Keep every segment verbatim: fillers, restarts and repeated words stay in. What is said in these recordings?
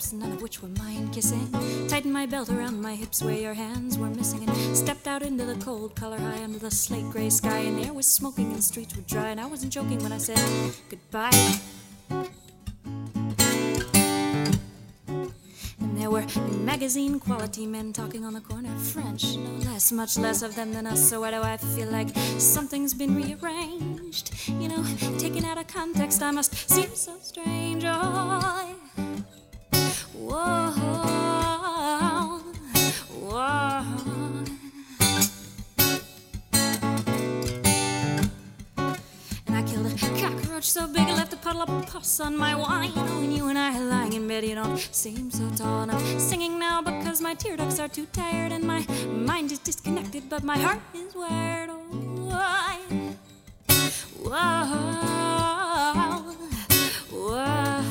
lips, none of which were mine, kissing. Tightened my belt around my hips where your hands were missing, and stepped out into the cold, color high under the slate gray sky. And the air was smoking and the streets were dry, and I wasn't joking when I said goodbye. There were magazine quality men talking on the corner French, no less, much less of them than us. So why do I feel like something's been rearranged? You know, taken out of context, I must seem so strange. Oh, whoa, whoa. And I killed a cockroach so big I left a puddle of pus on my wine. Oh, and you and I are lying in bed, you don't seem so tall. And I'm singing now because my tear ducts are too tired, and my mind is disconnected, but my heart is wired. Oh, I, whoa, whoa.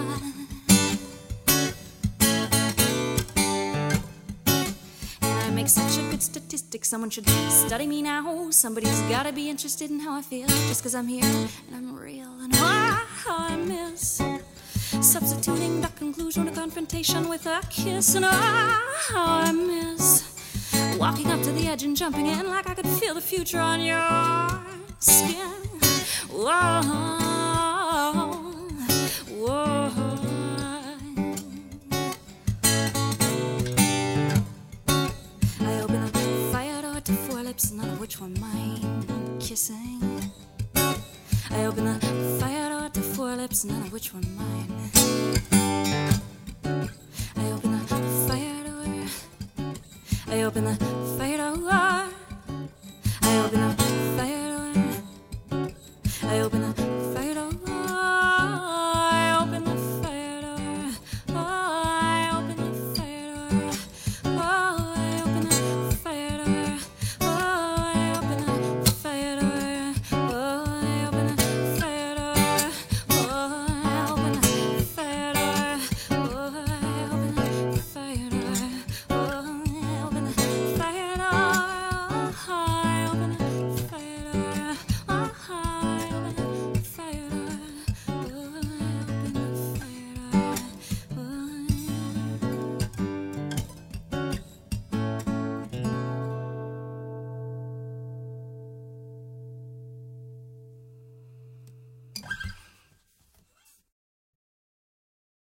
And I make such a good statistic, someone should study me now. Somebody's gotta be interested in how I feel, just cause I'm here and I'm real. And wow, I miss substituting the conclusion to confrontation with a kiss. And oh, how I miss walking up to the edge and jumping in like I could feel the future on your skin. Whoa, whoa. I opened the fire door to four lips, none of which were mine, kissing. I opened the fire door to four lips, none of which were mine. I opened the fire door. I opened the